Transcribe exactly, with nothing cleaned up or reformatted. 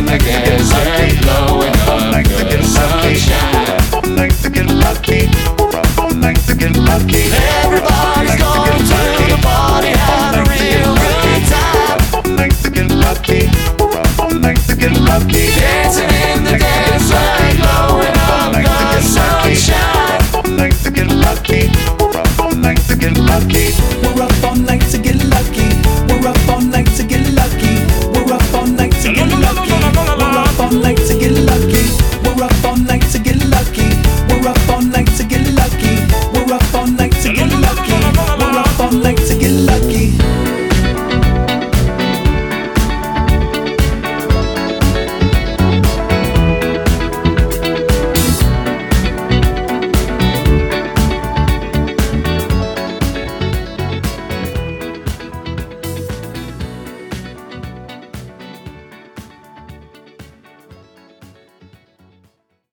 the desert, blowing up the sunshine. Like to get lucky, like to get lucky. Everybody's going to the party, had a real good time. Like to get lucky, like to get lucky. Dancing in the desert, blowing up the sunshine. Like to get lucky, like to get lucky.